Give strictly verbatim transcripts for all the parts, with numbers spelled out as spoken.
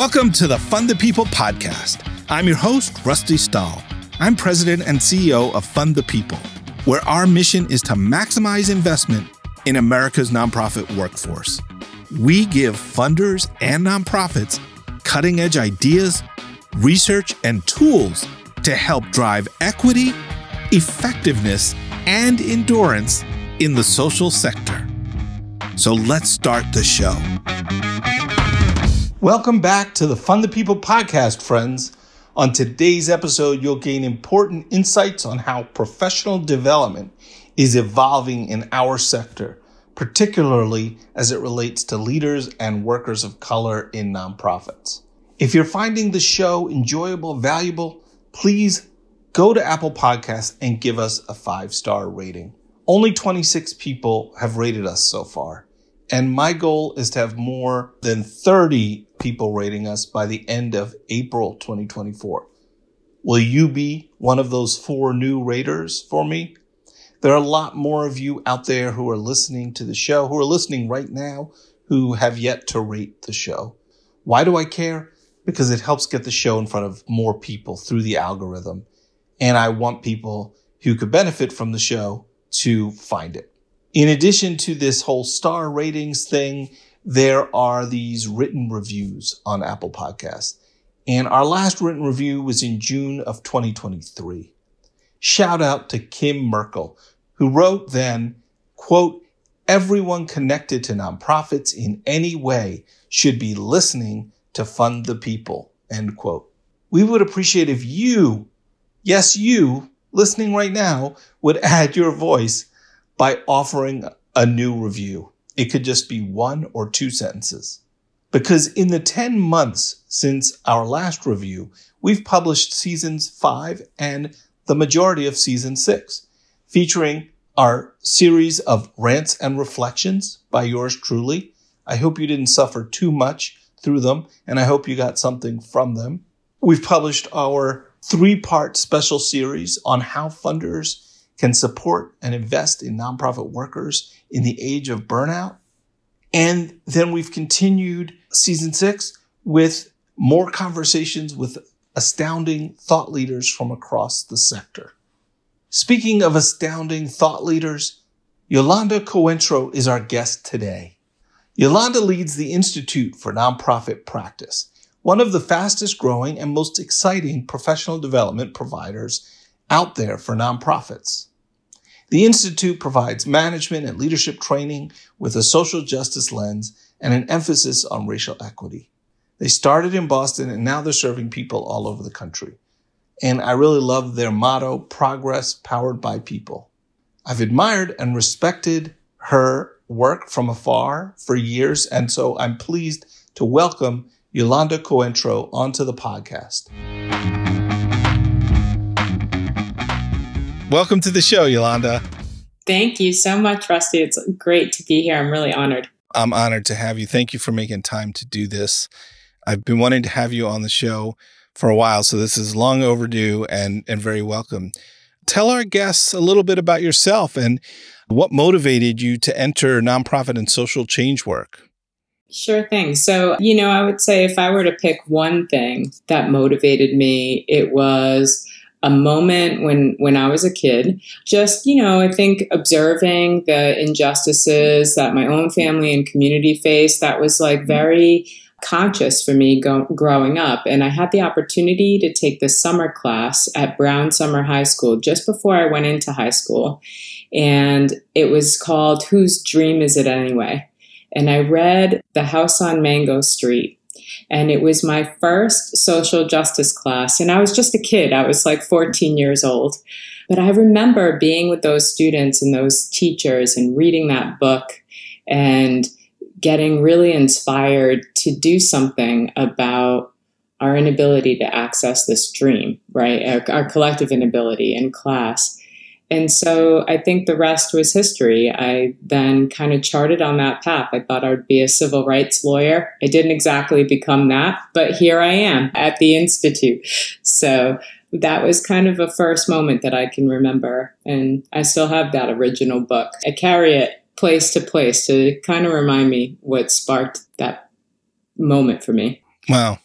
Welcome to the Fund the People podcast. I'm your host, Rusty Stahl. I'm president and C E O of Fund the People, where our mission is to maximize investment in America's nonprofit workforce. We give funders and nonprofits cutting-edge ideas, research, and tools to help drive equity, effectiveness, and endurance in the social sector. So let's start the show. Welcome back to the Fund the People podcast, friends. On today's episode, you'll gain important insights on how professional development is evolving in our sector, particularly as it relates to leaders and workers of color in nonprofits. If you're finding the show enjoyable, valuable, please go to Apple Podcasts and give us a five-star rating. Only twenty-six people have rated us so far, and my goal is to have more than thirty people rating us by the end of April twenty twenty-four. Will you be one of those four new raters for me? There are a lot more of you out there who are listening to the show, who are listening right now, who have yet to rate the show. Why do I care? Because it helps get the show in front of more people through the algorithm. And I want people who could benefit from the show to find it. In addition to this whole star ratings thing, there are these written reviews on Apple Podcasts. And our last written review was in June of twenty twenty-three. Shout out to Kim Merkel, who wrote then, quote, "Everyone connected to nonprofits in any way should be listening to Fund the People," end quote. We would appreciate if you, yes, you, listening right now, would add your voice by offering a new review. It could just be one or two sentences. Because in the ten months since our last review, we've published seasons five and the majority of season six, featuring our series of rants and reflections by yours truly. I hope you didn't suffer too much through them, and I hope you got something from them. We've published our three-part special series on how funders can support and invest in nonprofit workers in the age of burnout. And then we've continued season six with more conversations with astounding thought leaders from across the sector. Speaking of astounding thought leaders, Yolanda Coentro is our guest today. Yolanda leads the Institute for Nonprofit Practice, one of the fastest growing and most exciting professional development providers out there for nonprofits. The Institute provides management and leadership training with a social justice lens and an emphasis on racial equity. They started in Boston and now they're serving people all over the country. And I really love their motto, progress powered by people. I've admired and respected her work from afar for years, and so I'm pleased to welcome Yolanda Coentro onto the podcast. Welcome to the show, Yolanda. Thank you so much, Rusty. It's great to be here. I'm really honored. I'm honored to have you. Thank you for making time to do this. I've been wanting to have you on the show for a while, so this is long overdue and, and very welcome. Tell our guests a little bit about yourself and what motivated you to enter nonprofit and social change work. Sure thing. So, you know, I would say if I were to pick one thing that motivated me, it was a moment when, when I was a kid, just, you know, I think observing the injustices that my own family and community faced, that was like very conscious for me go, growing up. And I had the opportunity to take the summer class at Brown Summer High School just before I went into high school. And it was called Whose Dream Is It Anyway? And I read The House on Mango Street. And it was my first social justice class. And I was just a kid. I was like fourteen years old. But I remember being with those students and those teachers and reading that book and getting really inspired to do something about our inability to access this dream, right? Our, our collective inability in class. And so I think the rest was history. I then kind of charted on that path. I thought I would be a civil rights lawyer. I didn't exactly become that, but here I am at the Institute. So that was kind of a first moment that I can remember. And I still have that original book. I carry it place to place to kind of remind me what sparked that moment for me. Wow.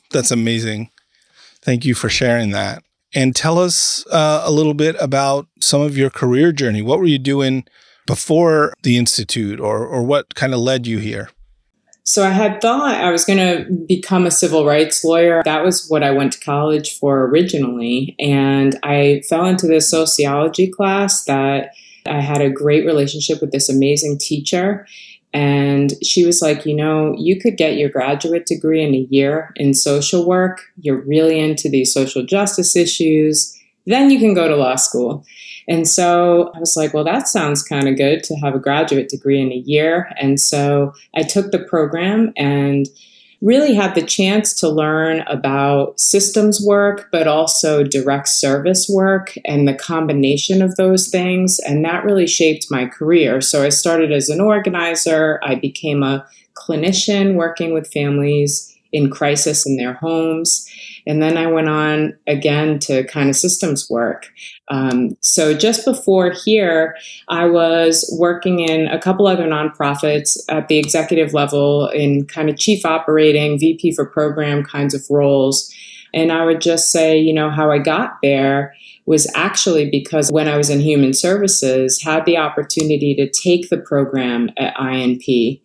That's amazing. Thank you for sharing that. And tell us uh, a little bit about some of your career journey. What were you doing before the Institute, or or what kind of led you here? So I had thought I was going to become a civil rights lawyer. That was what I went to college for originally. And I fell into this sociology class that I had a great relationship with this amazing teacher. And she was like, you know, you could get your graduate degree in a year in social work. You're really into these social justice issues. Then you can go to law school. And so I was like, well, that sounds kind of good to have a graduate degree in a year. And so I took the program and really had the chance to learn about systems work, but also direct service work and the combination of those things. And that really shaped my career. So I started as an organizer. I became a clinician working with families in crisis in their homes. And then I went on again to kind of systems work. Um, so just before here, I was working in a couple other nonprofits at the executive level in kind of chief operating, V P for program kinds of roles. And I would just say, you know, how I got there was actually because when I was in human services, had the opportunity to take the program at I N P.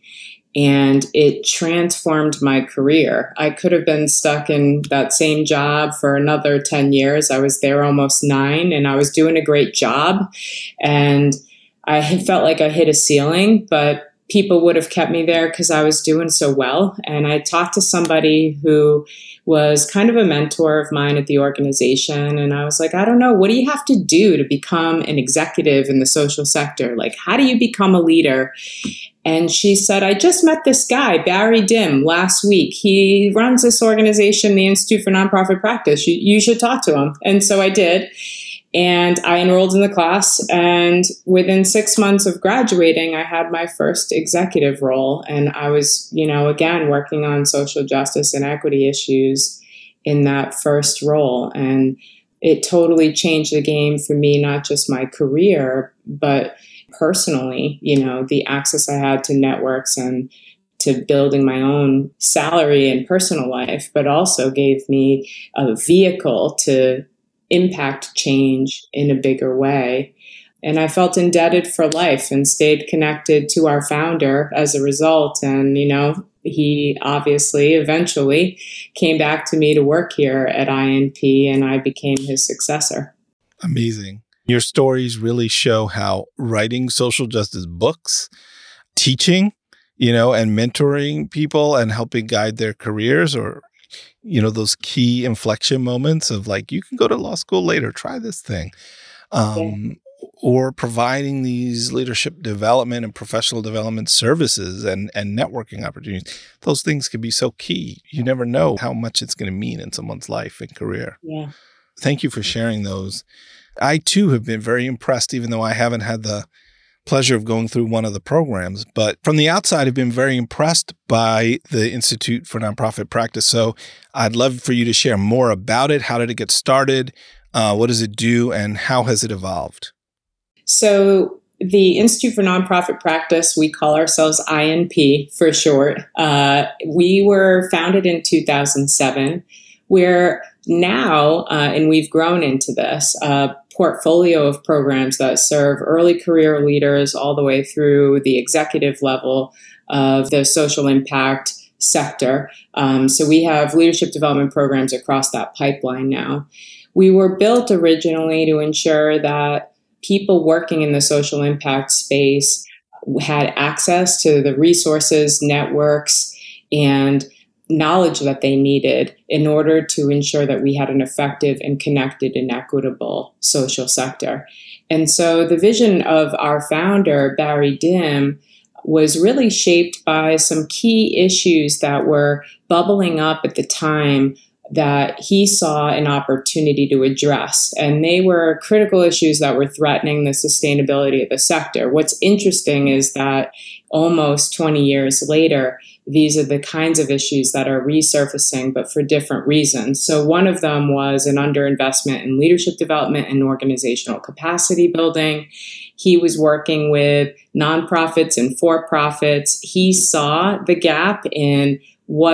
And it transformed my career. I could have been stuck in that same job for another ten years. I was there almost nine and I was doing a great job. And I felt like I hit a ceiling, but people would have kept me there because I was doing so well. And I talked to somebody who was kind of a mentor of mine at the organization. And I was like, I don't know, what do you have to do to become an executive in the social sector? Like, how do you become a leader? And she said, I just met this guy, Barry Dim, last week. He runs this organization, the Institute for Nonprofit Practice. You, you should talk to him. And so I did. And I enrolled in the class. And within six months of graduating, I had my first executive role. And I was, you know, again, working on social justice and equity issues in that first role. And it totally changed the game for me, not just my career, but personally, you know, the access I had to networks and to building my own salary and personal life, but also gave me a vehicle to impact change in a bigger way. And I felt indebted for life and stayed connected to our founder as a result. And, you know, he obviously eventually came back to me to work here at I N P and I became his successor. Amazing. Your stories really show how writing social justice books, teaching, you know, and mentoring people and helping guide their careers, or, you know, those key inflection moments of like, you can go to law school later, try this thing. Um, yeah. Or providing these leadership development and professional development services and, and networking opportunities. Those things can be so key. You never know how much it's going to mean in someone's life and career. Yeah. Thank you for sharing those. I, too, have been very impressed, even though I haven't had the pleasure of going through one of the programs. But from the outside, I've been very impressed by the Institute for Nonprofit Practice. So I'd love for you to share more about it. How did it get started? Uh, what does it do? And how has it evolved? So the Institute for Nonprofit Practice, we call ourselves I N P for short. Uh, we were founded in two thousand seven. We're now, uh, and we've grown into this, a portfolio of programs that serve early career leaders all the way through the executive level of the social impact sector. Um, so we have leadership development programs across that pipeline now. We were built originally to ensure that people working in the social impact space had access to the resources, networks, and knowledge that they needed in order to ensure that we had an effective and connected and equitable social sector. And so the vision of our founder, Barry Dim, was really shaped by some key issues that were bubbling up at the time that he saw an opportunity to address. And they were critical issues that were threatening the sustainability of the sector. What's interesting is that almost twenty years later, these are the kinds of issues that are resurfacing, but for different reasons. So one of them was an underinvestment in leadership development and organizational capacity building. He was working with nonprofits and for-profits. He saw the gap in what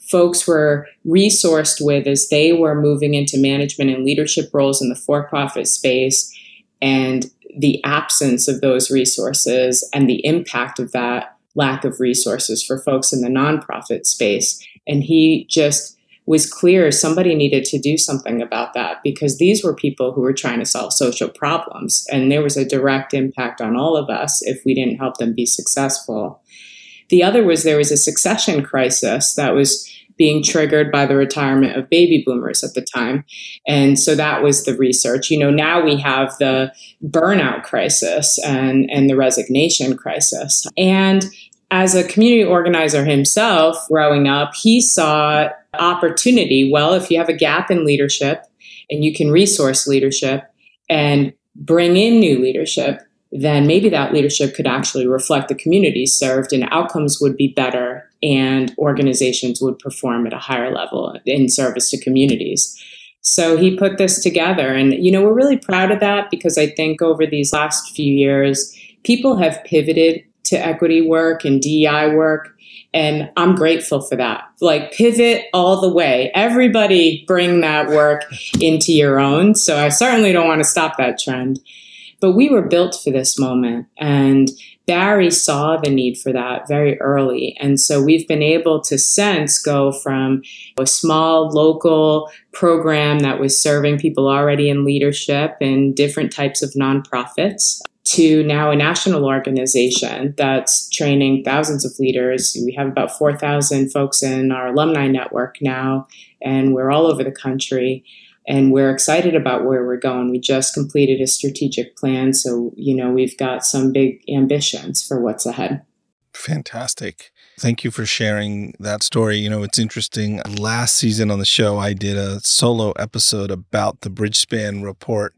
folks were resourced with as they were moving into management and leadership roles in the for-profit space, and the absence of those resources and the impact of that lack of resources for folks in the nonprofit space. And he just was clear somebody needed to do something about that, because these were people who were trying to solve social problems. And there was a direct impact on all of us if we didn't help them be successful. The other was there was a succession crisis that was being triggered by the retirement of baby boomers at the time. And so that was the research. You know, now we have the burnout crisis and, and the resignation crisis. And as a community organizer himself, growing up, he saw opportunity. Well, if you have a gap in leadership and you can resource leadership and bring in new leadership, then maybe that leadership could actually reflect the communities served, and outcomes would be better and organizations would perform at a higher level in service to communities. So he put this together, and, you know, we're really proud of that, because I think over these last few years, people have pivoted to equity work and D E I work. And I'm grateful for that. Like, pivot all the way. Everybody bring that work into your own. So I certainly don't want to stop that trend. But we were built for this moment. And Barry saw the need for that very early. And so we've been able to since go from a small local program that was serving people already in leadership in different types of nonprofits to now a national organization that's training thousands of leaders. We have about four thousand folks in our alumni network now, and we're all over the country. And we're excited about where we're going. We just completed a strategic plan. So, you know, we've got some big ambitions for what's ahead. Fantastic. Thank you for sharing that story. You know, it's interesting. Last season on the show, I did a solo episode about the Bridgespan report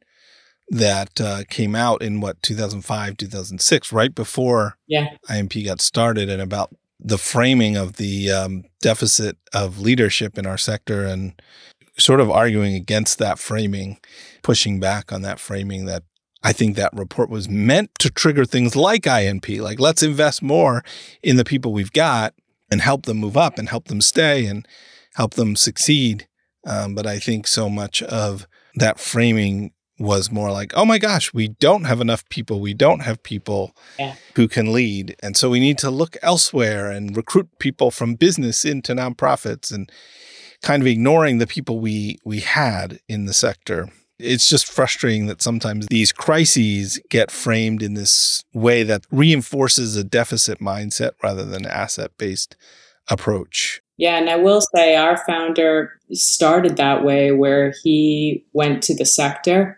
that uh, came out in what, two thousand five, two thousand six, right before yeah. I M P got started, and about the framing of the um, deficit of leadership in our sector, and sort of arguing against that framing, pushing back on that framing. That I think that report was meant to trigger things like I N P, like let's invest more in the people we've got and help them move up and help them stay and help them succeed. Um, but I think so much of that framing was more like, oh my gosh, we don't have enough people. We don't have people yeah. who can lead. And so we need to look elsewhere and recruit people from business into nonprofits, and kind of ignoring the people we we had in the sector. It's just frustrating that sometimes these crises get framed in this way that reinforces a deficit mindset rather than an asset-based approach. Yeah, and I will say our founder started that way, where he went to the sector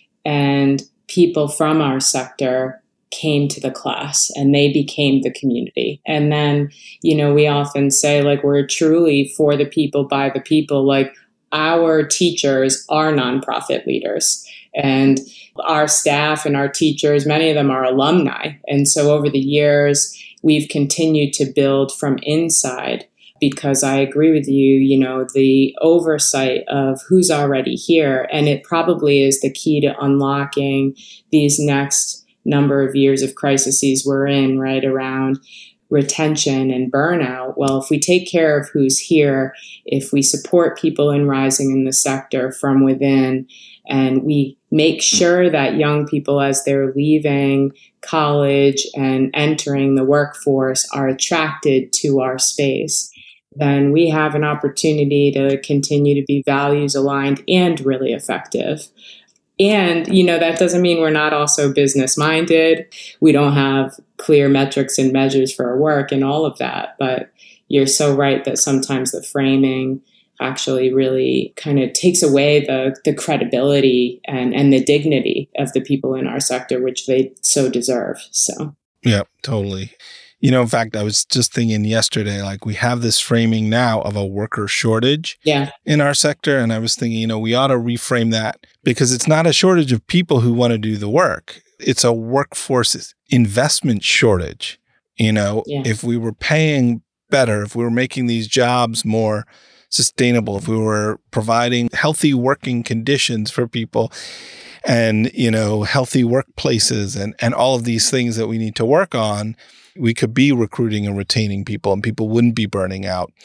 and people from our sector came to the class and they became the community. And then, you know, we often say, like, we're truly for the people, by the people. Like, our teachers are nonprofit leaders, and our staff and our teachers, many of them are alumni. And so over the years, we've continued to build from inside, because I agree with you, you know, the oversight of who's already here, and it probably is the key to unlocking these next number of years of crises we're in, right, around retention and burnout. Well, if we take care of who's here, if we support people in rising in the sector from within, and we make sure that young people, as they're leaving college and entering the workforce, are attracted to our space, then we have an opportunity to continue to be values aligned and really effective. And, you know, that doesn't mean we're not also business minded. We don't have clear metrics and measures for our work and all of that. But you're so right that sometimes the framing actually really kind of takes away the, the credibility and, and the dignity of the people in our sector, which they so deserve. So, yeah, totally. You know, in fact, I was just thinking yesterday, like, we have this framing now of a worker shortage yeah. in our sector. And I was thinking, you know, we ought to reframe that, because it's not a shortage of people who want to do the work. It's a workforce investment shortage. You know, yeah. if we were paying better, if we were making these jobs more sustainable, if we were providing healthy working conditions for people, and, you know, healthy workplaces and, and all of these things that we need to work on, we could be recruiting and retaining people, and people wouldn't be burning out.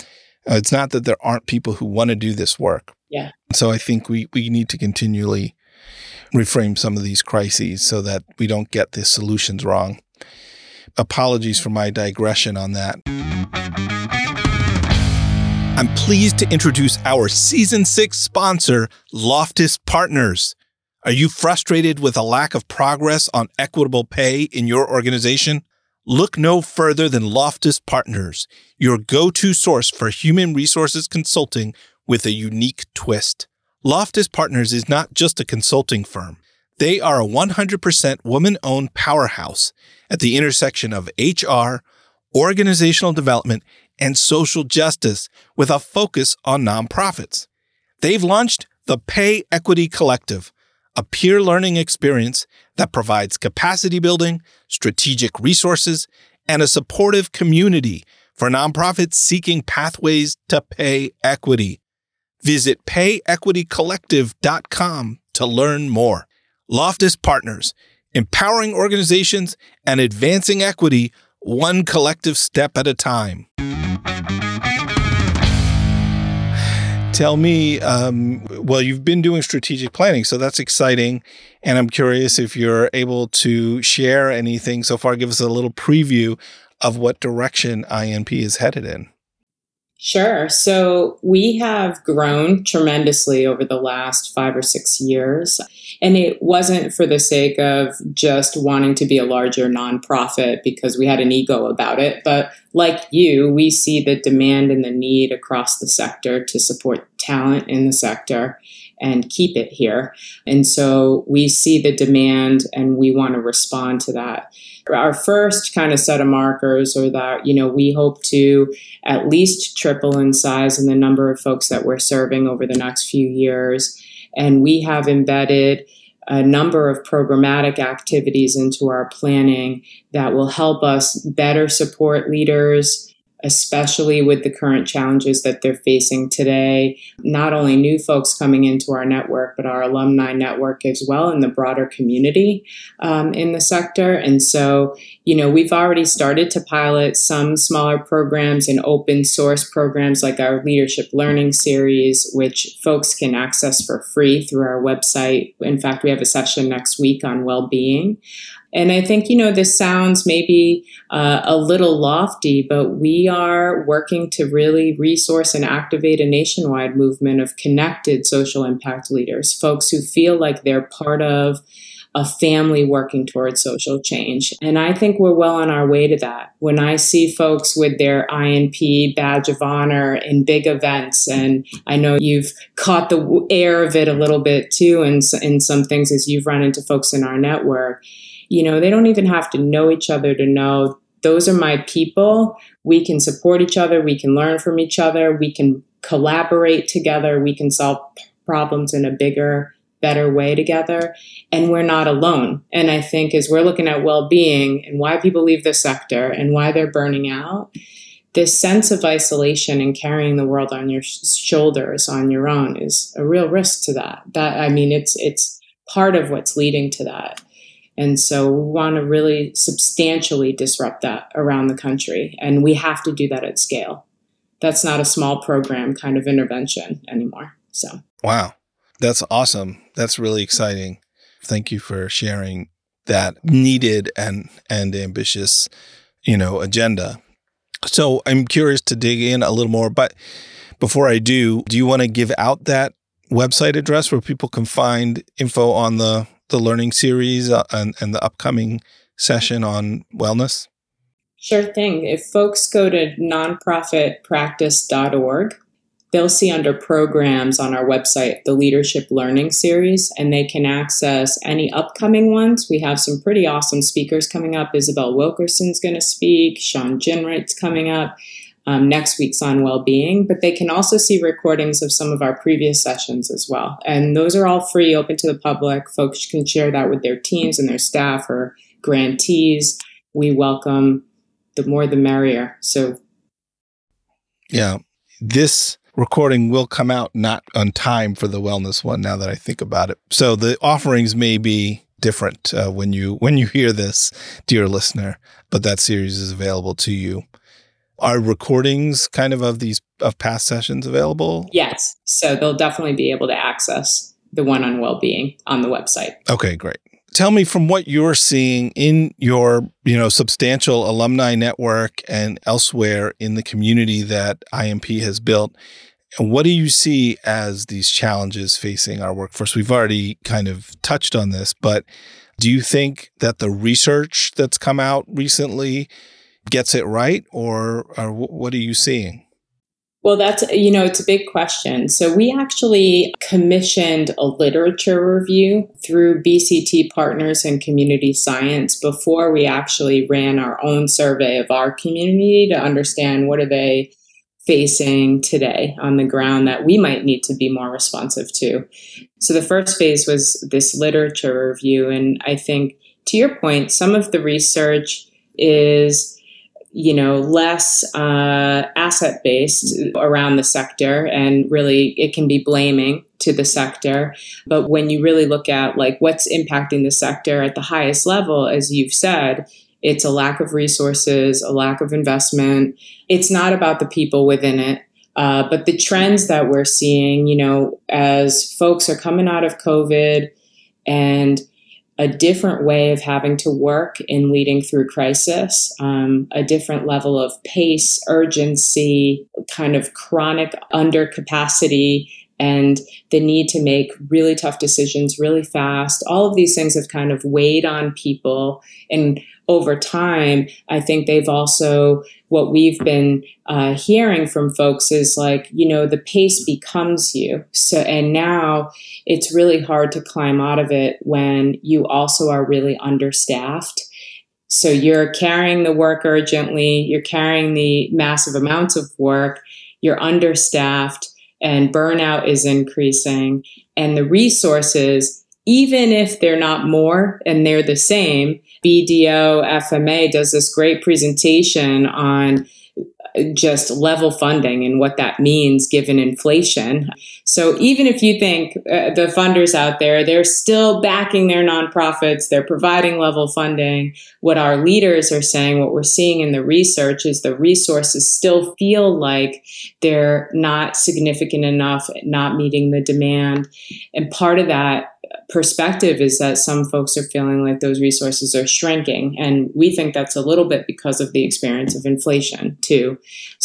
Uh, it's not that there aren't people who want to do this work. Yeah. So I think we, we need to continually reframe some of these crises so that we don't get the solutions wrong. Apologies for my digression on that. I'm pleased to introduce our season six sponsor, Loftus Partners. Are you frustrated with a lack of progress on equitable pay in your organization? Look no further than Loftus Partners, your go-to source for human resources consulting with a unique twist. Loftus Partners is not just a consulting firm. They are a one hundred percent woman-owned powerhouse at the intersection of H R, organizational development, and social justice with a focus on nonprofits. They've launched the Pay Equity Collective, a peer learning experience that provides capacity building, strategic resources, and a supportive community for nonprofits seeking pathways to pay equity. Visit pay equity collective dot com to learn more. Loftus Partners, empowering organizations and advancing equity one collective step at a time. Tell me, um, well, you've been doing strategic planning, so that's exciting. And I'm curious if you're able to share anything so far. Give us a little preview of what direction I N P is headed in. Sure. So we have grown tremendously over the last five or six years. And it wasn't for the sake of just wanting to be a larger nonprofit because we had an ego about it. But like you, we see the demand and the need across the sector to support talent in the sector and keep it here. And so we see the demand and we want to respond to that. Our first kind of set of markers are that, you know, we hope to at least triple in size in the number of folks that we're serving over the next few years. And we have embedded a number of programmatic activities into our planning that will help us better support leaders, especially with the current challenges that they're facing today. Not only new folks coming into our network, but our alumni network as well, and the broader community um, in the sector. And so, you know, we've already started to pilot some smaller programs and open source programs like our Leadership Learning Series, which folks can access for free through our website. In fact, we have a session next week on well-being. And I think, you know, this sounds maybe uh, a little lofty, but we are working to really resource and activate a nationwide movement of connected social impact leaders, folks who feel like they're part of a family working towards social change. And I think we're well on our way to that. When I see folks with their I N P badge of honor in big events, and I know you've caught the air of it a little bit too in, in some things as you've run into folks in our network, you know, they don't even have to know each other to know those are my people. We can support each other. We can learn from each other. We can collaborate together. We can solve problems in a bigger, better way together. And we're not alone. And I think as we're looking at well-being and why people leave the sector and why they're burning out, this sense of isolation and carrying the world on your sh- shoulders on your own is a real risk to that. That, I mean, it's it's part of what's leading to that. And so we want to really substantially disrupt that around the country. And we have to do that at scale. That's not a small program kind of intervention anymore. So, wow, that's awesome. That's really exciting. Thank you for sharing that needed and, and ambitious, you know, agenda. So I'm curious to dig in a little more, but before I do, do you want to give out that website address where people can find info on the the learning series uh, and, and the upcoming session on wellness? Sure thing. If folks go to nonprofit practice dot org, they'll see under programs on our website the Leadership Learning Series, and they can access any upcoming ones. We have some pretty awesome speakers coming up. Isabel Wilkerson's going to speak. Sean Ginwright's coming up. Um, next week's on well-being, but they can also see recordings of some of our previous sessions as well. And those are all free, open to the public. Folks can share that with their teams and their staff or grantees. We welcome the more the merrier. So, yeah, this recording will come out not on time for the wellness one now that I think about it. So the offerings may be different uh, when you when you hear this, dear listener, but that series is available to you. Are recordings kind of of these of past sessions available? Yes. So they'll definitely be able to access the one on well-being on the website. Okay, great. Tell me, from what you're seeing in your, you know, substantial alumni network and elsewhere in the community that I M P has built, and what do you see as these challenges facing our workforce? We've already kind of touched on this, but do you think that the research that's come out recently gets it right, or, or what are you seeing? Well, that's, you know, it's a big question. So we actually commissioned a literature review through B C T Partners and Community Science before we actually ran our own survey of our community to understand what are they facing today on the ground that we might need to be more responsive to. So the first phase was this literature review. And I think, to your point, some of the research is, you know, less uh, asset-based around the sector, and really it can be blaming to the sector. But when you really look at like what's impacting the sector at the highest level, as you've said, it's a lack of resources, a lack of investment. It's not about the people within it. Uh, but the trends that we're seeing, you know, as folks are coming out of COVID and a different way of having to work in leading through crisis, um, a different level of pace, urgency, kind of chronic undercapacity, and the need to make really tough decisions really fast. All of these things have kind of weighed on people. And over time, I think they've also, what we've been uh, hearing from folks is like, you know, the pace becomes you. So, and now it's really hard to climb out of it when you also are really understaffed. So you're carrying the work urgently, you're carrying the massive amounts of work, you're understaffed, and burnout is increasing. And the resources, even if they're not more and they're the same, B D O F M A does this great presentation on just level funding and what that means given inflation. So even if you think uh, the funders out there, they're still backing their nonprofits, they're providing level funding. What our leaders are saying, what we're seeing in the research is the resources still feel like they're not significant enough, not meeting the demand. And part of that perspective is that some folks are feeling like those resources are shrinking. And we think that's a little bit because of the experience of inflation too.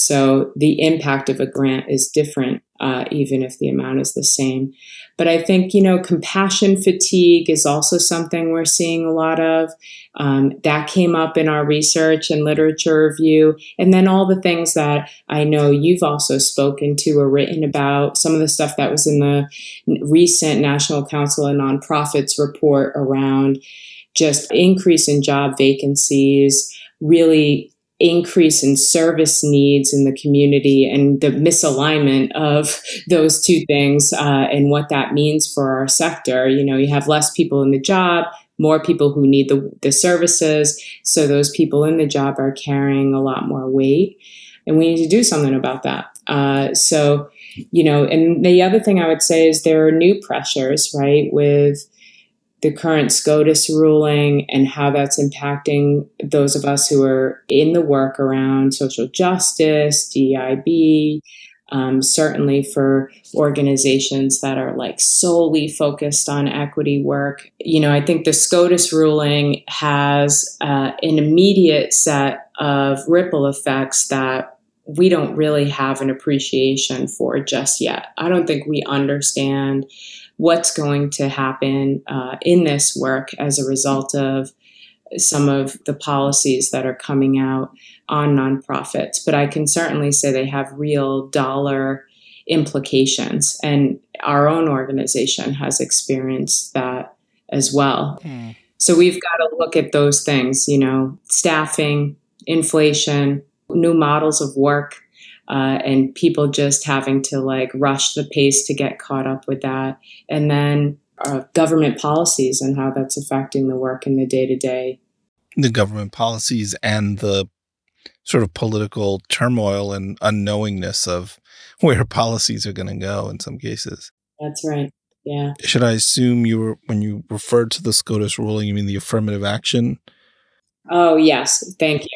So the impact of a grant is different, uh, even if the amount is the same. But I think, you know, compassion fatigue is also something we're seeing a lot of. Um, that came up in our research and literature review. And then all the things that I know you've also spoken to or written about, some of the stuff that was in the recent National Council of Nonprofits report around just increase in job vacancies, really increase in service needs in the community, and the misalignment of those two things uh, and what that means for our sector. You know, you have less people in the job, more people who need the, the services. So those people in the job are carrying a lot more weight. And we need to do something about that. Uh, so, you know, and the other thing I would say is there are new pressures, right, with the current SCOTUS ruling and how that's impacting those of us who are in the work around social justice, D E I B, um, certainly for organizations that are like solely focused on equity work. You know, I think the SCOTUS ruling has uh, an immediate set of ripple effects that we don't really have an appreciation for just yet. I don't think we understand what's going to happen uh, in this work as a result of some of the policies that are coming out on nonprofits. But I can certainly say they have real dollar implications. And our own organization has experienced that as well. Mm. So we've got to look at those things, you know, staffing, inflation, new models of work, uh, and people just having to like rush the pace to get caught up with that. And then uh, government policies and how that's affecting the work in the day-to-day. The government policies and the sort of political turmoil and unknowingness of where policies are going to go in some cases. That's right. Yeah. Should I assume you were, when you referred to the SCOTUS ruling, you mean the affirmative action? Oh, yes. Thank you.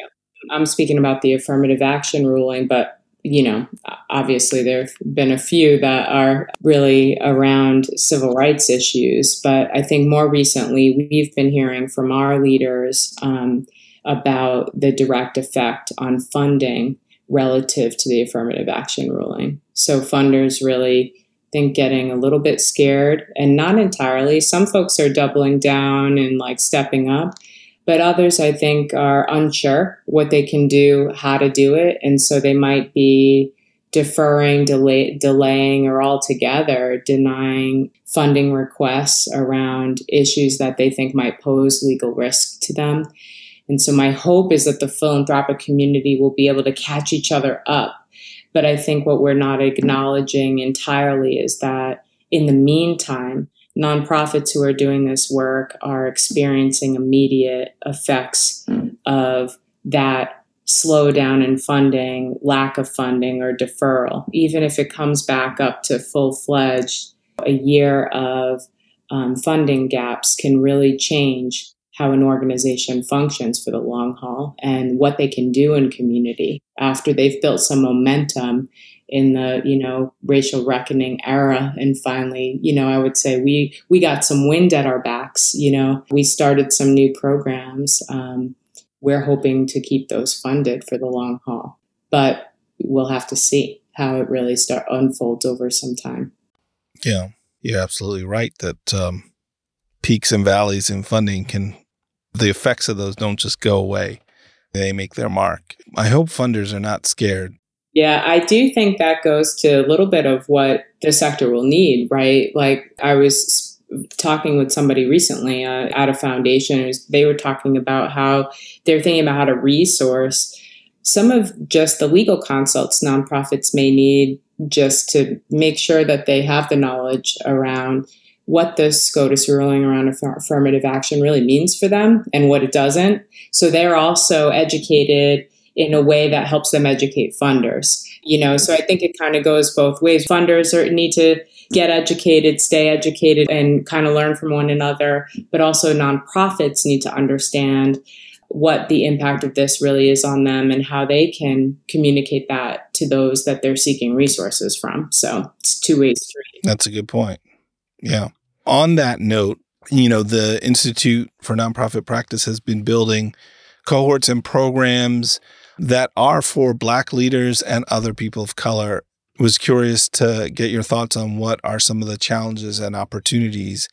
I'm speaking about the affirmative action ruling, but you know, obviously there have been a few that are really around civil rights issues. But I think more recently, we've been hearing from our leaders um, about the direct effect on funding relative to the affirmative action ruling. So funders really think getting a little bit scared, and not entirely. Some folks are doubling down and like stepping up. But others, I think, are unsure what they can do, how to do it. And so they might be deferring, delay, delaying, or altogether denying funding requests around issues that they think might pose legal risk to them. And so my hope is that the philanthropic community will be able to catch each other up. But I think what we're not acknowledging entirely is that in the meantime, nonprofits who are doing this work are experiencing immediate effects of that slowdown in funding, lack of funding, or deferral. Even if it comes back up to full-fledged, a year of um, funding gaps can really change how an organization functions for the long haul and what they can do in community after they've built some momentum in the, you know, racial reckoning era. And finally, you know, I would say we we got some wind at our backs. You know, we started some new programs. Um, we're hoping to keep those funded for the long haul, but we'll have to see how it really start unfolds over some time. Yeah, you're absolutely right that um, peaks and valleys in funding can, the effects of those don't just go away. They make their mark. I hope funders are not scared. Yeah, I do think that goes to a little bit of what the sector will need, right? Like I was talking with somebody recently uh, at a foundation. They were talking about how they're thinking about how to resource some of just the legal consults nonprofits may need just to make sure that they have the knowledge around what the SCOTUS ruling around affirmative action really means for them and what it doesn't. So they're also educated in a way that helps them educate funders. You know, so I think it kind of goes both ways. Funders are, need to get educated, stay educated, and kind of learn from one another. But also nonprofits need to understand what the impact of this really is on them and how they can communicate that to those that they're seeking resources from. So it's two-way street. That's a good point. Yeah. On that note, you know, the Institute for Nonprofit Practice has been building cohorts and programs that are for Black leaders and other people of color. Was curious to get your thoughts on what are some of the challenges and opportunities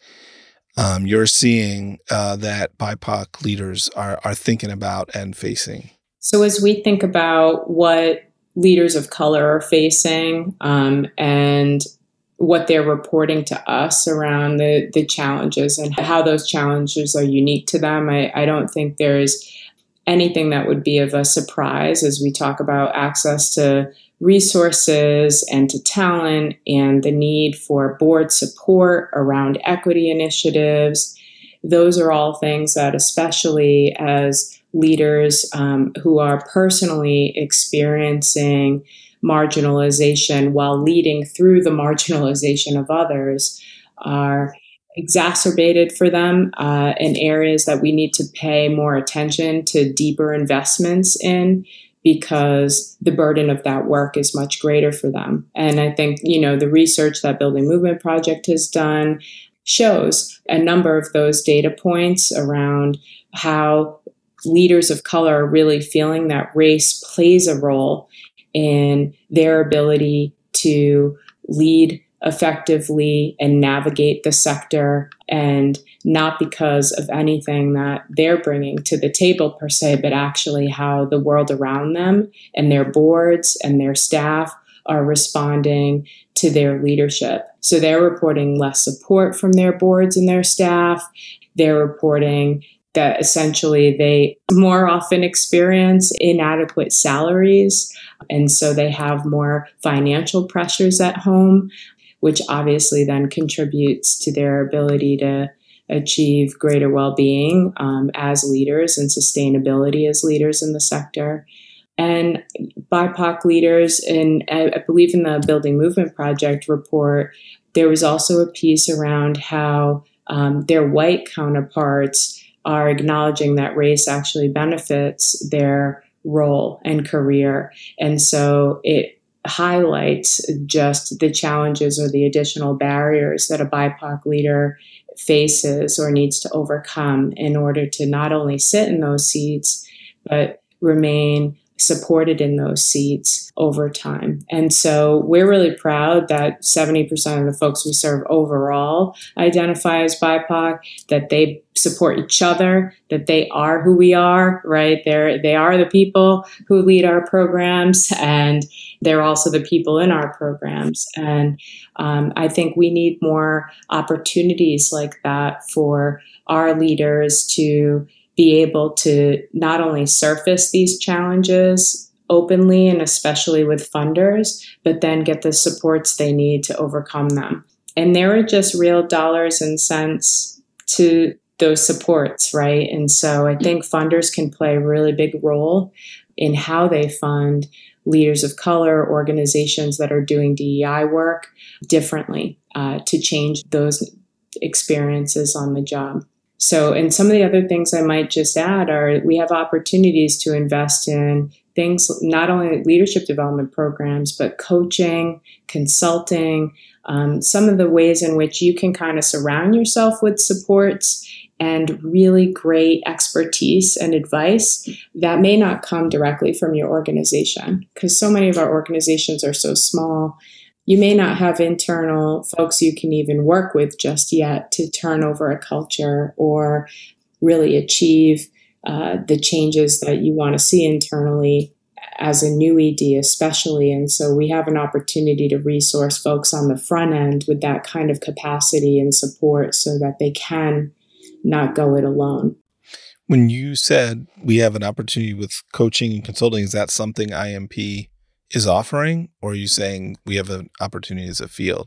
um, you're seeing uh, that B I P O C leaders are are thinking about and facing. So as we think about what leaders of color are facing um, and what they're reporting to us around the, the challenges and how those challenges are unique to them, I, I don't think there's anything that would be of a surprise as we talk about access to resources and to talent and the need for board support around equity initiatives. Those are all things that, especially as leaders um, who are personally experiencing marginalization while leading through the marginalization of others, are exacerbated for them uh, in areas that we need to pay more attention to deeper investments in, because the burden of that work is much greater for them. And I think, you know, the research that Building Movement Project has done shows a number of those data points around how leaders of color are really feeling that race plays a role in their ability to lead effectively and navigate the sector, and not because of anything that they're bringing to the table per se, but actually how the world around them and their boards and their staff are responding to their leadership. So they're reporting less support from their boards and their staff. They're reporting that essentially they more often experience inadequate salaries. And so they have more financial pressures at home, which obviously then contributes to their ability to achieve greater well-being um, as leaders and sustainability as leaders in the sector. And B I P O C leaders, and I believe in the Building Movement Project report, there was also a piece around how um, their white counterparts are acknowledging that race actually benefits their role and career. And so it highlights just the challenges or the additional barriers that a B I P O C leader faces or needs to overcome in order to not only sit in those seats, but remain supported in those seats over time. And so we're really proud that seventy percent of the folks we serve overall identify as B I P O C, that they support each other, that they are who we are, right? They're, they are the people who lead our programs, and they're also the people in our programs. And um, I think we need more opportunities like that for our leaders to be able to not only surface these challenges openly and especially with funders, but then get the supports they need to overcome them. And there are just real dollars and cents to those supports, right? And so I think funders can play a really big role in how they fund leaders of color, organizations that are doing D E I work differently uh, to change those experiences on the job. So, and some of the other things I might just add are we have opportunities to invest in things, not only leadership development programs, but coaching, consulting, um, some of the ways in which you can kind of surround yourself with supports and really great expertise and advice that may not come directly from your organization, because so many of our organizations are so small. You may not have internal folks you can even work with just yet to turn over a culture or really achieve uh, the changes that you want to see internally as a new E D especially. And so we have an opportunity to resource folks on the front end with that kind of capacity and support so that they can not go it alone. When you said we have an opportunity with coaching and consulting, is that something I M P is offering, or are you saying we have an opportunity as a field?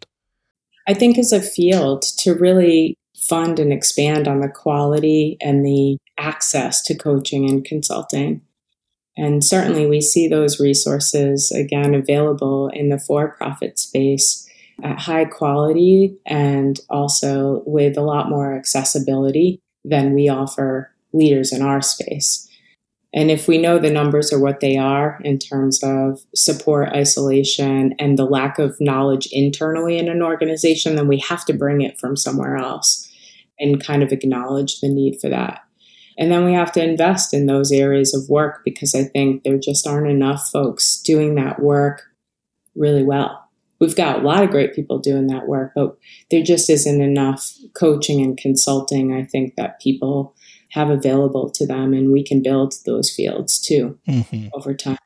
I think as a field to really fund and expand on the quality and the access to coaching and consulting. And certainly we see those resources, again, available in the for-profit space at high quality and also with a lot more accessibility than we offer leaders in our space. And if we know the numbers are what they are in terms of support, isolation, and the lack of knowledge internally in an organization, then we have to bring it from somewhere else and kind of acknowledge the need for that. And then we have to invest in those areas of work because I think there just aren't enough folks doing that work really well. We've got a lot of great people doing that work, but there just isn't enough coaching and consulting, I think, that people have available to them, and we can build those fields too mm-hmm. over time.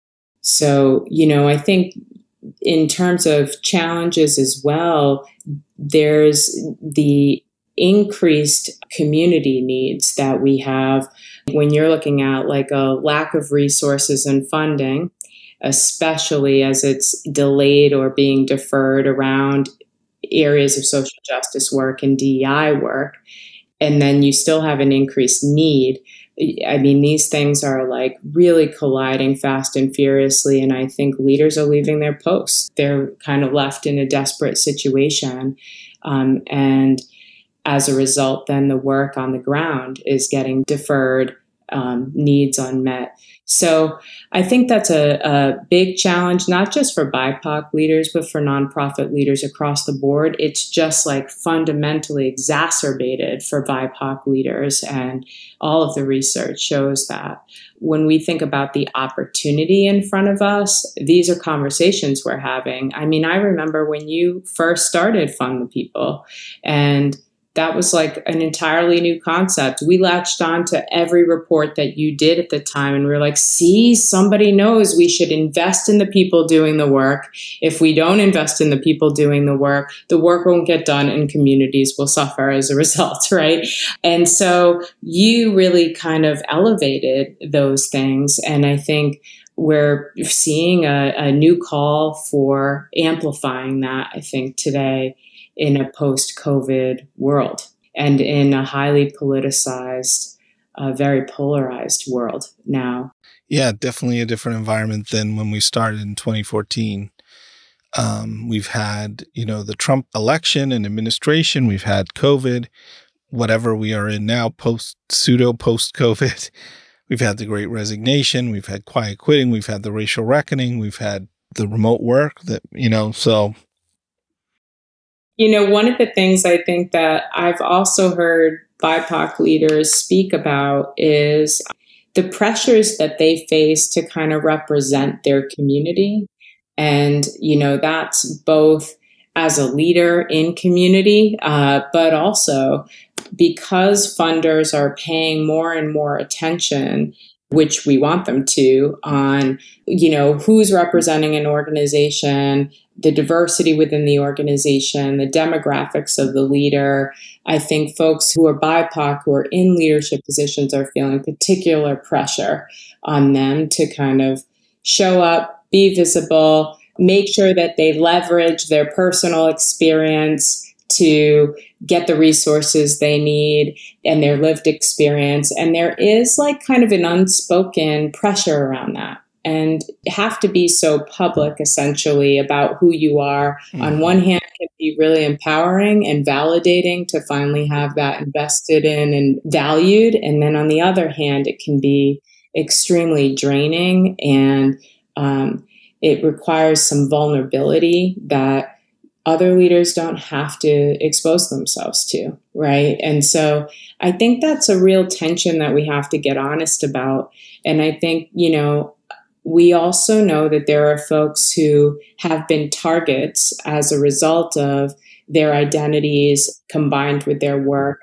So, you know, I think in terms of challenges as well, there's the increased community needs that we have when you're looking at like a lack of resources and funding, especially as it's delayed or being deferred around areas of social justice work and D E I work. And then you still have an increased need. I mean, these things are like really colliding fast and furiously. And I think leaders are leaving their posts. They're kind of left in a desperate situation. Um, and as a result, then the work on the ground is getting deferred, um, needs unmet. So I think that's a, a big challenge, not just for B I P O C leaders, but for nonprofit leaders across the board. It's just like fundamentally exacerbated for B I P O C leaders. And all of the research shows that. When we think about the opportunity in front of us, these are conversations we're having. I mean, I remember when you first started Fund the People, and that was like an entirely new concept. We latched on to every report that you did at the time. And we were like, see, somebody knows we should invest in the people doing the work. If we don't invest in the people doing the work, the work won't get done and communities will suffer as a result, right? And so you really kind of elevated those things. And I think we're seeing a, a new call for amplifying that, I think, today in a post-COVID world and in a highly politicized, uh, very polarized world now. Yeah, definitely a different environment than when we started in twenty fourteen. Um, we've had, you know, the Trump election and administration. We've had COVID, whatever we are in now, post pseudo post-COVID. we've had the Great Resignation, we've had quiet quitting, we've had the racial reckoning, we've had the remote work that, you know, so. You know, one of the things I think that I've also heard B I P O C leaders speak about is the pressures that they face to kind of represent their community. And, you know, that's both as a leader in community, uh, but also because funders are paying more and more attention, which we want them to, on, you know, who's representing an organization, the diversity within the organization, the demographics of the leader. I think folks who are B I P O C, who are in leadership positions, are feeling particular pressure on them to kind of show up, be visible, make sure that they leverage their personal experience to get the resources they need and their lived experience. And there is like kind of an unspoken pressure around that, and have to be so public essentially about who you are. Mm-hmm. On one hand, it can be really empowering and validating to finally have that invested in and valued. And then on the other hand, it can be extremely draining, and um, it requires some vulnerability that other leaders don't have to expose themselves to, right? And so I think that's a real tension that we have to get honest about. And I think, you know, we also know that there are folks who have been targets as a result of their identities combined with their work.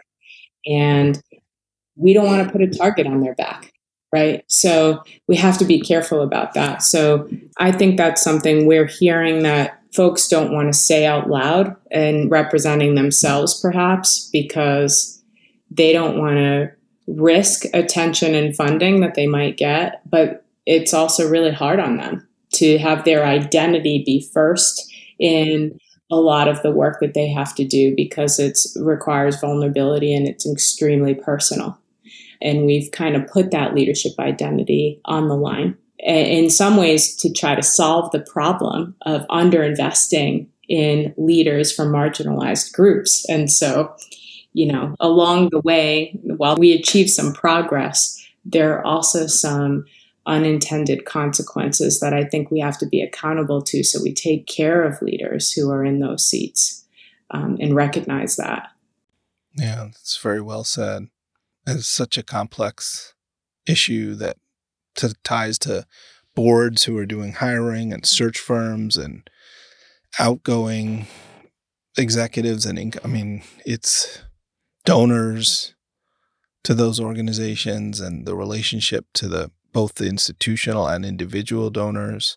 And we don't want to put a target on their back, right? So we have to be careful about that. So I think that's something we're hearing that folks don't want to say out loud, and representing themselves perhaps because they don't want to risk attention and funding that they might get. But it's also really hard on them to have their identity be first in a lot of the work that they have to do, because it requires vulnerability and it's extremely personal. And we've kind of put that leadership identity on the line in some ways to try to solve the problem of underinvesting in leaders from marginalized groups. And so, you know, along the way, while we achieve some progress, there are also some unintended consequences that I think we have to be accountable to, so we take care of leaders who are in those seats um, and recognize that. Yeah, that's very well said. It's such a complex issue that to, ties to boards who are doing hiring and search firms and outgoing executives and inc- I mean, it's donors to those organizations and the relationship to the both the institutional and individual donors.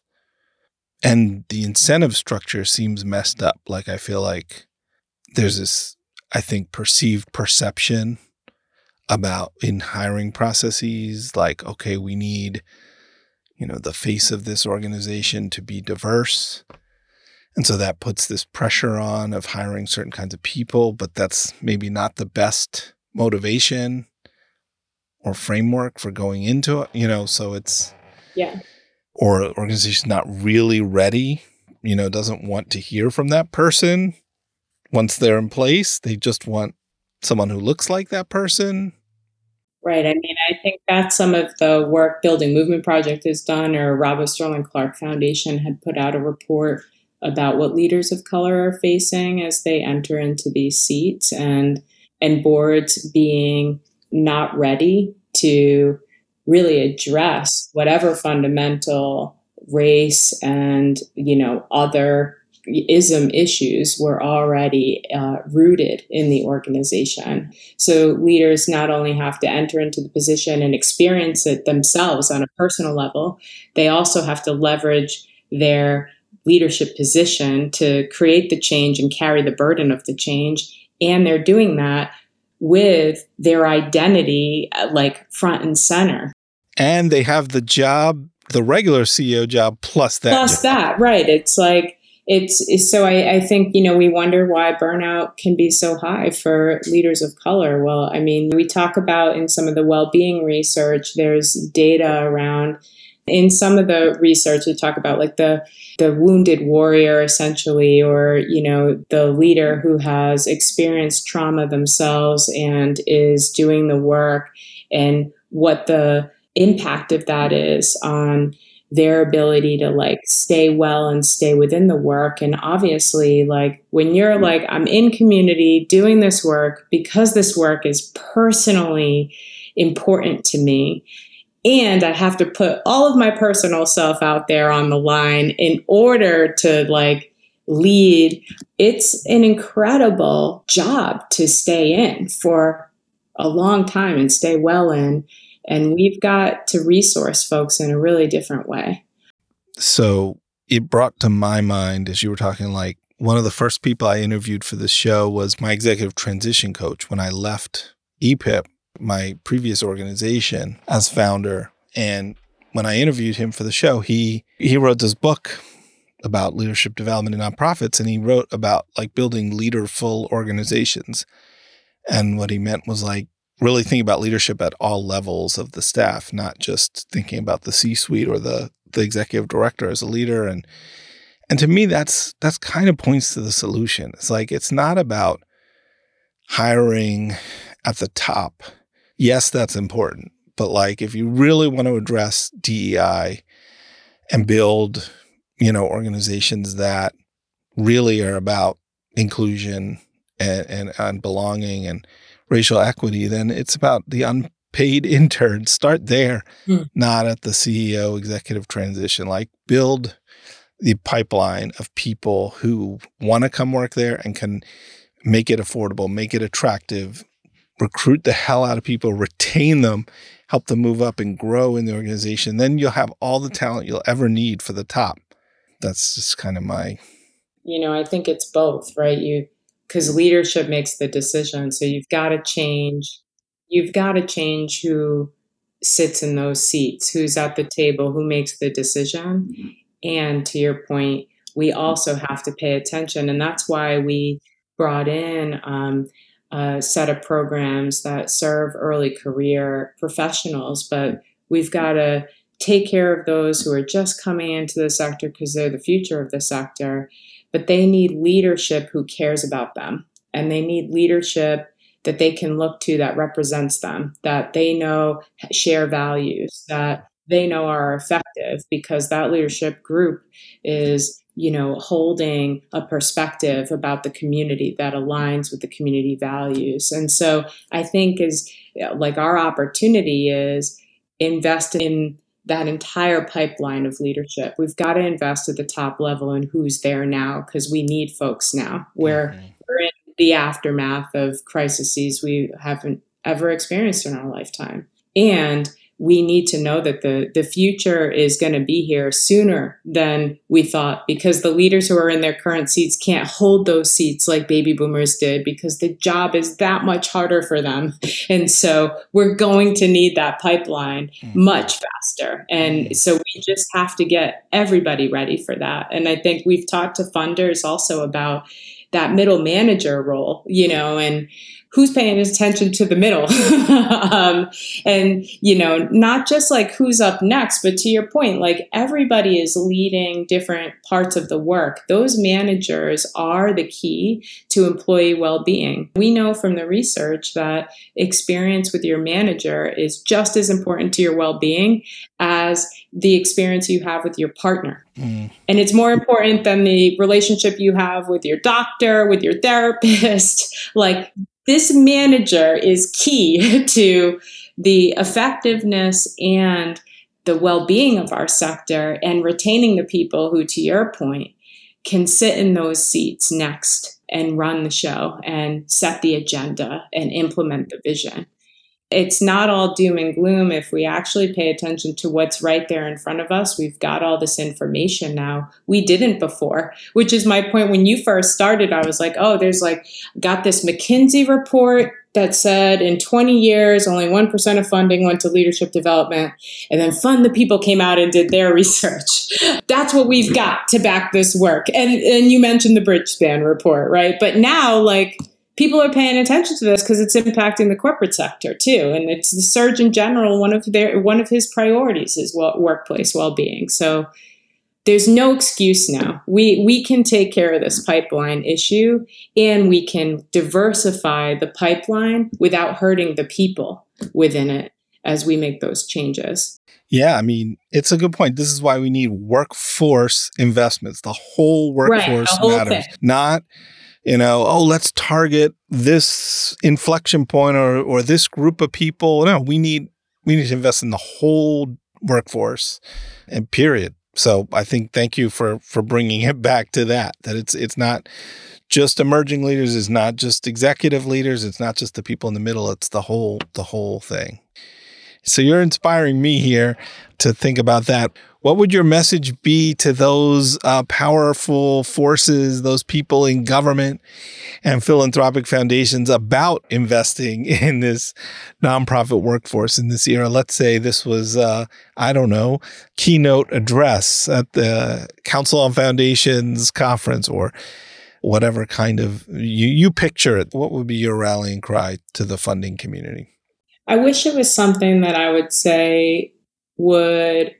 And the incentive structure seems messed up. Like, I feel like there's this, I think, perceived perception about in hiring processes, like, okay, we need, you know, the face of this organization to be diverse. And so that puts this pressure on of hiring certain kinds of people, but that's maybe not the best motivation or framework for going into it, you know, so it's, yeah. Or an organization's not really ready, you know, doesn't want to hear from that person once they're in place. They just want someone who looks like that person. Right. I mean, I think that's some of the work Building Movement Project has done, or Robert Sterling Clark Foundation had put out a report about what leaders of color are facing as they enter into these seats, and and boards being not ready to really address whatever fundamental race and, you know, other ism issues were already uh, rooted in the organization. So leaders not only have to enter into the position and experience it themselves on a personal level, they also have to leverage their leadership position to create the change and carry the burden of the change. And they're doing that with their identity uh, like front and center. And they have the job, the regular C E O job, plus that. Plus job. that, right. It's like, it's, it's so I, I think, you know, we wonder why burnout can be so high for leaders of color. Well, I mean, we talk about in some of the well-being research, there's data around, in some of the research, we talk about like the the wounded warrior essentially, or, you know, the leader who has experienced trauma themselves and is doing the work, and what the impact of that is on their ability to like stay well and stay within the work. And obviously, like when you're like, I'm in community doing this work because this work is personally important to me, and I have to put all of my personal self out there on the line in order to like lead, it's an incredible job to stay in for a long time and stay well in. And we've got to resource folks in a really different way. So it brought to my mind, as you were talking, like one of the first people I interviewed for this show was my executive transition coach when I left E P I P, my previous organization, as founder. And when I interviewed him for the show, he he wrote this book about leadership development in nonprofits, and he wrote about like building leaderful organizations. And what he meant was like really thinking about leadership at all levels of the staff, not just thinking about the C-suite or the the executive director as a leader. And and to me, that's that's kind of points to the solution. It's like it's not about hiring at the top. Yes, that's important. But like if you really want to address D E I and build, you know, organizations that really are about inclusion and, and, and belonging and racial equity, then it's about the unpaid interns. Start there, mm. not at the C E O executive transition. Like build the pipeline of people who want to come work there and can make it affordable, make it attractive, recruit the hell out of people, retain them, help them move up and grow in the organization. Then you'll have all the talent you'll ever need for the top. That's just kind of my... You know, I think it's both, right? You, because leadership makes the decision. So you've got to change, you've got to change who sits in those seats, who's at the table, who makes the decision. Mm-hmm. And to your point, we also have to pay attention. And that's why we brought in um, a set of programs that serve early career professionals. But we've got to take care of those who are just coming into the sector because they're the future of the sector. But they need leadership who cares about them. And they need leadership that they can look to that represents them, that they know share values, that they know are effective, because that leadership group is, you know, holding a perspective about the community that aligns with the community values. And so I think is like our opportunity is invest in that entire pipeline of leadership. We've got to invest at the top level in who's there now, because we need folks now. We're, okay. we're in the aftermath of crises we haven't ever experienced in our lifetime. And we need to know that the, the future is going to be here sooner than we thought, because the leaders who are in their current seats can't hold those seats like baby boomers did, because the job is that much harder for them. And so we're going to need that pipeline much faster. And so we just have to get everybody ready for that. And I think we've talked to funders also about that middle manager role, you know, and who's paying attention to the middle. um, and, you know, not just like who's up next, but to your point, like everybody is leading different parts of the work. Those managers are the key to employee well-being. We know from the research that experience with your manager is just as important to your well-being as the experience you have with your partner. Mm. And it's more important than the relationship you have with your doctor, with your therapist. Like, this manager is key to the effectiveness and the well-being of our sector, and retaining the people who, to your point, can sit in those seats next and run the show and set the agenda and implement the vision. It's not all doom and gloom if we actually pay attention to what's right there in front of us. We've got all this information now. We didn't before, which is my point. When you first started, I was like, oh, there's like, got this McKinsey report that said in twenty years, only one percent of funding went to leadership development. And then Fund the People came out and did their research. That's what we've got to back this work. And, and you mentioned the Bridgespan report, right? But now, like, people are paying attention to this because it's impacting the corporate sector too, and it's the Surgeon General. One of their one of his priorities is well, workplace well-being. So there's no excuse now. We we can take care of this pipeline issue, and we can diversify the pipeline without hurting the people within it. as we make those changes. Yeah, I mean, it's a good point. This is why we need workforce investments. The whole workforce right, the whole matters. thing. Not, you know, oh, let's target this inflection point or or this group of people. No, we need we need to invest in the whole workforce, and period. So I think thank you for for bringing it back to that. That it's it's not just emerging leaders, it's not just executive leaders, it's not just the people in the middle. It's the whole the whole thing. So you're inspiring me here to think about that. What would your message be to those uh, powerful forces, those people in government and philanthropic foundations about investing in this nonprofit workforce in this era? Let's say this was, uh, I don't know, keynote address at the Council on Foundations conference or whatever kind of, you, you picture it. What would be your rallying cry to the funding community? I wish it was something that I would say would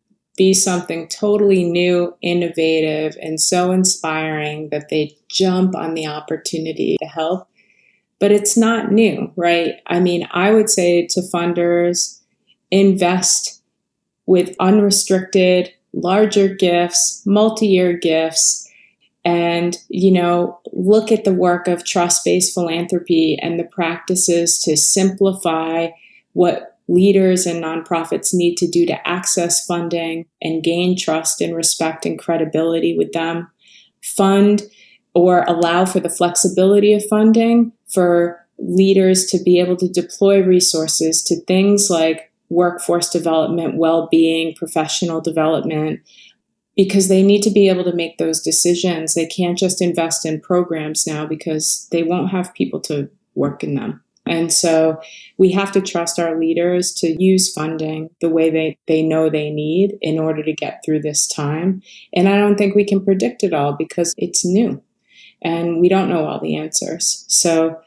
be something totally new, innovative, and so inspiring that they jump on the opportunity to help. But it's not new, right? I mean, I would say to funders, invest with unrestricted, larger gifts, multi-year gifts, and, you know, look at the work of trust-based philanthropy and the practices to simplify what leaders and nonprofits need to do to access funding and gain trust and respect and credibility with them. Fund or allow for the flexibility of funding for leaders to be able to deploy resources to things like workforce development, well-being, professional development, because they need to be able to make those decisions. They can't just invest in programs now because they won't have people to work in them. And so we have to trust our leaders to use funding the way they, they know they need in order to get through this time. And I don't think we can predict it all because it's new and we don't know all the answers. So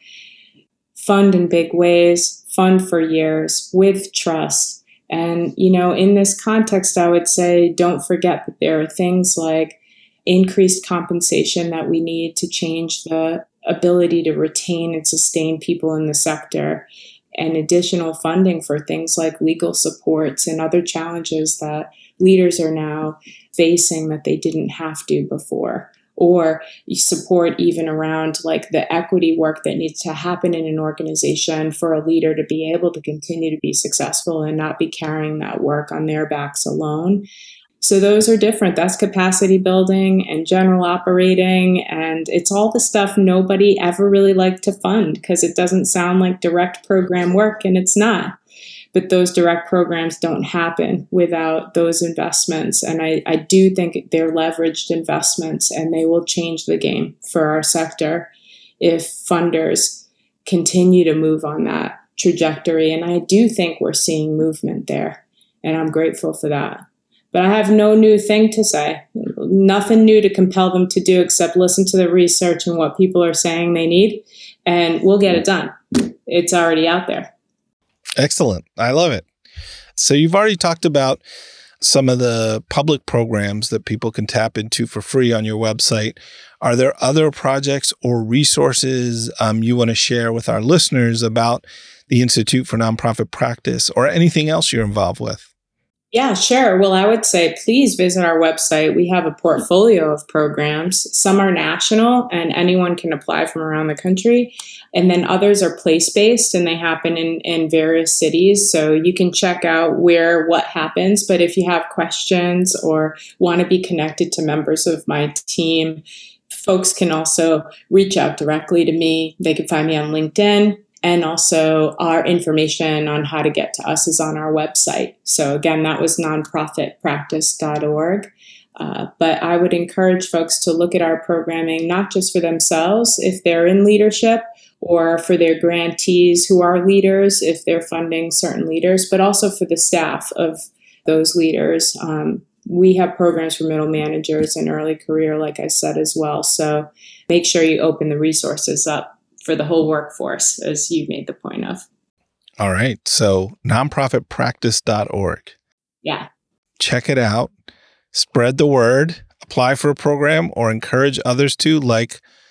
fund in big ways, fund for years with trust. And, you know, in this context, I would say, don't forget that there are things like increased compensation that we need to change the ability to retain and sustain people in the sector, and additional funding for things like legal supports and other challenges that leaders are now facing that they didn't have to before. Or support even around like the equity work that needs to happen in an organization for a leader to be able to continue to be successful and not be carrying that work on their backs alone. So those are different. That's capacity building and general operating. And it's all the stuff nobody ever really liked to fund because it doesn't sound like direct program work, and it's not. But those direct programs don't happen without those investments. And I, I do think they're leveraged investments, and they will change the game for our sector if funders continue to move on that trajectory. And I do think we're seeing movement there, and I'm grateful for that. But I have no new thing to say, nothing new to compel them to do except listen to the research and what people are saying they need, and we'll get it done. It's already out there. Excellent. I love it. So you've already talked about some of the public programs that people can tap into for free on your website. Are there other projects or resources um, you want to share with our listeners about the Institute for Nonprofit Practice or anything else you're involved with? Yeah, sure. Well, I would say please visit our website. We have a portfolio of programs. Some are national and anyone can apply from around the country. And then others are place-based and they happen in, in various cities. So you can check out where what happens. But if you have questions or want to be connected to members of my team, folks can also reach out directly to me. They can find me on LinkedIn. And also our information on how to get to us is on our website. So again, that was nonprofit practice dot org. Uh, but I would encourage folks to look at our programming, not just for themselves, if they're in leadership, or for their grantees who are leaders, if they're funding certain leaders, but also for the staff of those leaders. Um, we have programs for middle managers and early career, like I said, as well. So make sure you open the resources up for the whole workforce, as you made the point of. All right. So nonprofit practice dot org. Yeah. Check it out. Spread the word. Apply for a program or encourage others to, like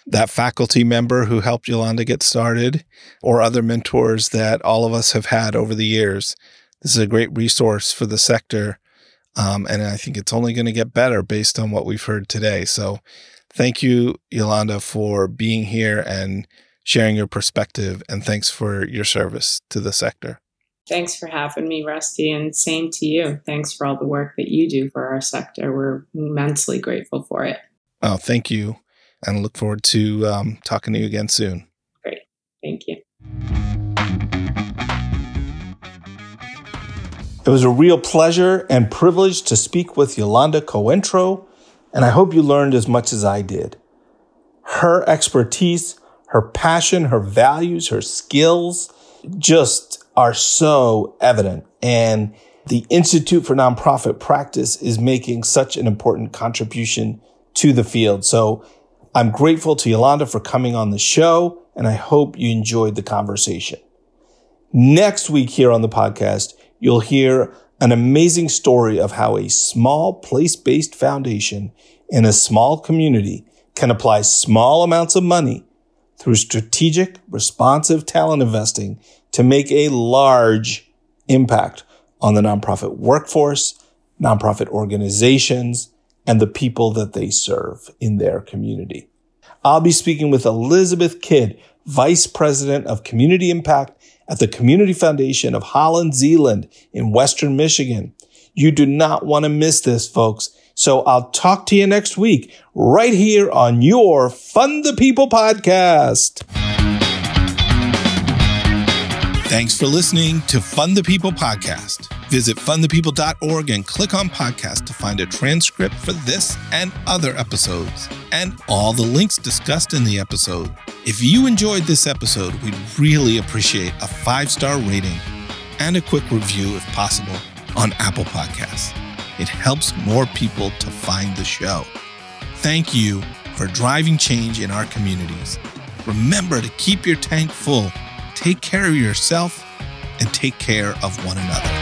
that faculty member who helped Yolanda get started, or other mentors that all of us have had over the years. This is a great resource for the sector. Um, and I think it's only going to get better based on what we've heard today. So thank you, Yolanda, for being here and sharing your perspective. And thanks for your service to the sector. Thanks for having me, Rusty. And same to you. Thanks for all the work that you do for our sector. We're immensely grateful for it. Oh, thank you. And look forward to um, talking to you again soon. Great. Thank you. It was a real pleasure and privilege to speak with Yolanda Coentro, and I hope you learned as much as I did. Her expertise, her passion, her values, her skills just are so evident. And the Institute for Nonprofit Practice is making such an important contribution to the field. So I'm grateful to Yolanda for coming on the show, and I hope you enjoyed the conversation. Next week here on the podcast, you'll hear an amazing story of how a small place-based foundation in a small community can apply small amounts of money through strategic, responsive talent investing to make a large impact on the nonprofit workforce, nonprofit organizations, and the people that they serve in their community. I'll be speaking with Elizabeth Kidd, Vice President of Community Impact at the Community Foundation of Holland Zeeland in Western Michigan. You do not want to miss this, folks. So I'll talk to you next week right here on your Fund the People podcast. Thanks for listening to Fund the People podcast. Visit fund the people dot org and click on podcast to find a transcript for this and other episodes and all the links discussed in the episode. If you enjoyed this episode, we'd really appreciate a five-star rating and a quick review if possible on Apple Podcasts. It helps more people to find the show. Thank you for driving change in our communities. Remember to keep your tank full, take care of yourself, and take care of one another.